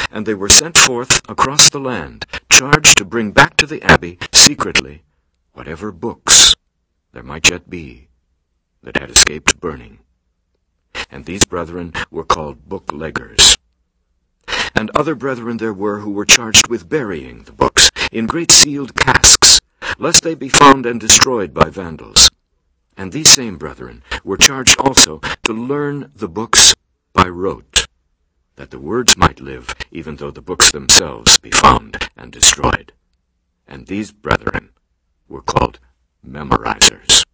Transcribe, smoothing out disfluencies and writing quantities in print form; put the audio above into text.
and they were sent forth across the land, charged to bring back to the abbey, secretly, whatever books there might yet be that had escaped burning. And these brethren were called bookleggers. And other brethren there were who were charged with burying the books in great sealed casks, lest they be found and destroyed by vandals. And these same brethren were charged also to learn the books by rote, that the words might live, even though the books themselves be found and destroyed. And these brethren were called memorizers.